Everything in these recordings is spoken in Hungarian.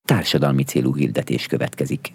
Társadalmi célú hirdetés következik.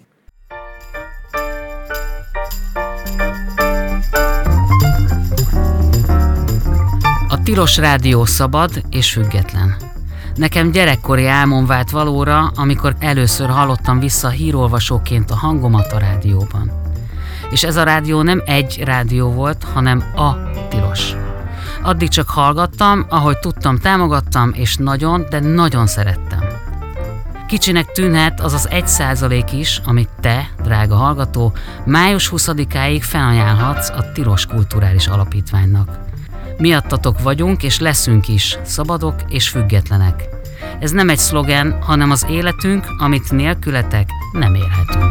A Tilos Rádió szabad és független. Nekem gyerekkori álmom vált valóra, amikor először hallottam vissza hírolvasóként a hangomat a rádióban. És ez a rádió nem egy rádió volt, hanem a Tilos. Addig csak hallgattam, ahogy tudtam, támogattam, és nagyon, de nagyon szerettem. Kicsinek tűnhet az az 1% is, amit te, drága hallgató, május 20-áig felajánlhatsz a Tilos Kulturális Alapítványnak. Miattatok vagyunk és leszünk is, szabadok és függetlenek. Ez nem egy szlogen, hanem az életünk, amit nélkületek nem élhetünk.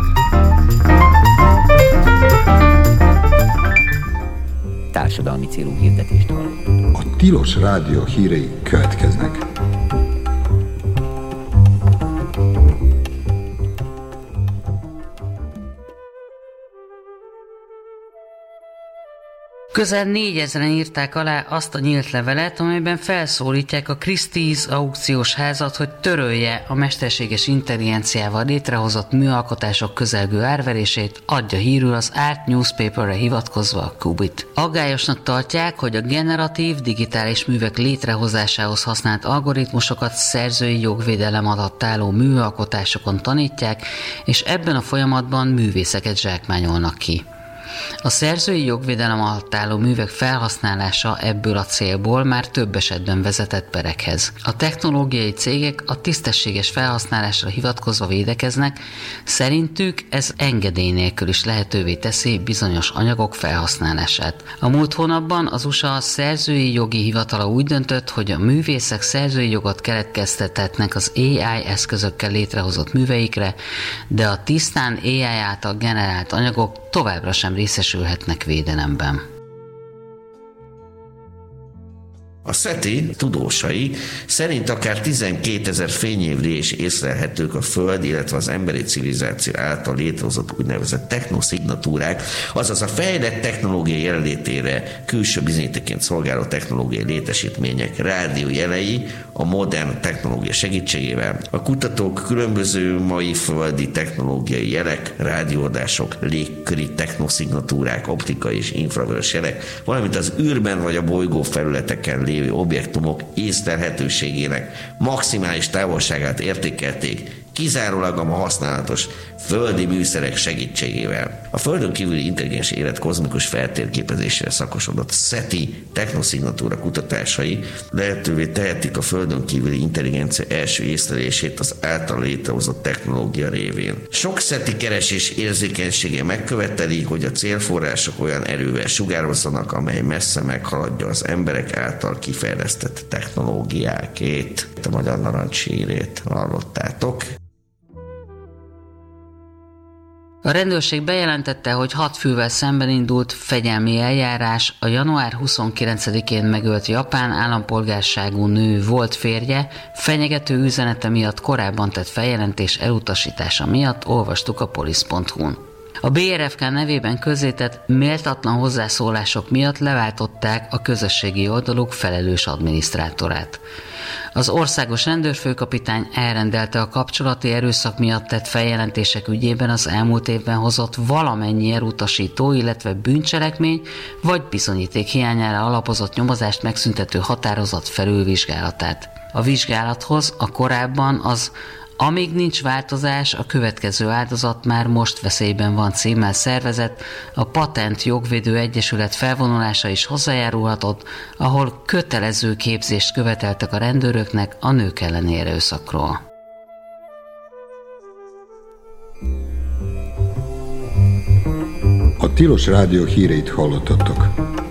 Társadalmi célú hirdetést hallottunk. A Tilos Rádió hírei következnek. Közel 4000-en írták alá azt a nyílt levelet, amelyben felszólítják a Christie's aukciós házat, hogy törölje a mesterséges intelligenciával létrehozott műalkotások közelgő árverését, adja hírül az Art Newspaperre hivatkozva a Qubit. Aggályosnak tartják, hogy a generatív digitális művek létrehozásához használt algoritmusokat szerzői jogvédelem alatt álló műalkotásokon tanítják, és ebben a folyamatban művészeket zsákmányolnak ki. A szerzői jogvédelem alatt álló művek felhasználása ebből a célból már több esetben vezetett perekhez. A technológiai cégek a tisztességes felhasználásra hivatkozva védekeznek, szerintük ez engedély nélkül is lehetővé teszi bizonyos anyagok felhasználását. A múlt hónapban az USA szerzői jogi hivatala úgy döntött, hogy a művészek szerzői jogot keletkeztethetnek az AI eszközökkel létrehozott műveikre, de a tisztán AI által generált anyagok továbbra sem részesülhetnek védelemben. A SETI tudósai szerint akár 12 000 fényévre is észlelhetők a Föld, illetve az emberi civilizáció által létrehozott úgynevezett technoszignatúrák, azaz a fejlett technológiai jelenlétére külső bizonyítékként szolgáló technológiai létesítmények rádiójelei a modern technológia segítségével. A kutatók különböző mai földi technológiai jelek, rádióadások, légköri technoszignatúrák, optikai és infravörös jelek, valamint az űrben vagy a bolygó felületeken lévő objektumok észlelhetőségének maximális távolságát értékelték, kizárólag a ma használatos földi műszerek segítségével. A Földön kívüli intelligens élet kozmikus feltérképezésére szakosodott SETI technoszignatúra kutatásai lehetővé tehetik a Földön kívüli intelligencia első észlelését az által létrehozott technológia révén. Sok SETI keresés érzékenysége megköveteli, hogy a célforrások olyan erővel sugározzanak, amely messze meghaladja az emberek által kifejlesztett technológiákét. A Magyar Narancs hírét hallottátok. A rendőrség bejelentette, hogy 6 fővel szemben indult fegyelmi eljárás a január 29-én megölt japán állampolgárságú nő volt férje fenyegető üzenete miatt korábban tett feljelentés elutasítása miatt, olvastuk a polisz.hu-n. A BRFK nevében közzétett méltatlan hozzászólások miatt leváltották a közösségi oldaluk felelős adminisztrátorát. Az országos rendőrfőkapitány elrendelte a kapcsolati erőszak miatt tett feljelentések ügyében az elmúlt évben hozott valamennyi elutasító, illetve bűncselekmény vagy bizonyíték hiányára alapozott nyomozást megszüntető határozat felülvizsgálatát. A vizsgálathoz a korábban az "Amíg nincs változás, a következő áldozat már most veszélyben van" címmel szervezett, a Patent Jogvédő Egyesület felvonulása is hozzájárulhatott, ahol kötelező képzést követeltek a rendőröknek a nők elleni erőszakról. A Tilos Rádió híreit hallottatok.